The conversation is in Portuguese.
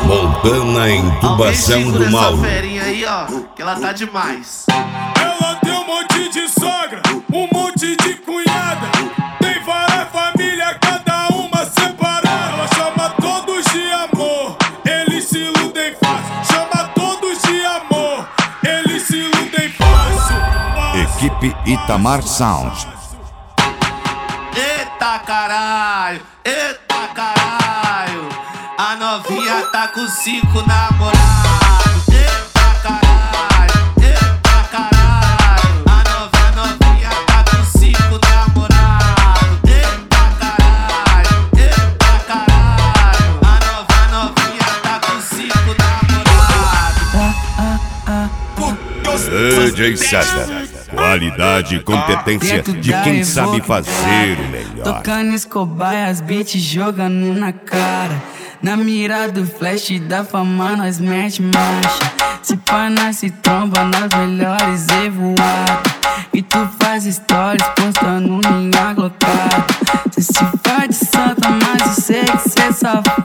Montana Intubação do Mauro. Essa ferinha aí, ó, que ela tá demais. Ela tem um monte de sogra, um monte de cunhada. Tem várias famílias, cada uma separada. Ela chama todos de amor, eles se iludem fácil. Chama todos de amor, eles se iludem fácil. Equipe Itamar Sound. Eita caralho, eita caralho. A novinha tá com 5 namorados. Eita caralho, eita caralho. A novinha tá com 5 namorados. Eita caralho, eita caralho. A novinha tá com 5 namorados. DJ César, qualidade e competência de quem sabe fazer o melhor. Tocando Escobar e as beats jogando na cara. Na mira do flash da fama nós mete marcha. Se pá nós se tromba nas melhores evoadas. E tu faz stories postando minha glocada. Cê se faz de santa, mas eu sei que cê safado.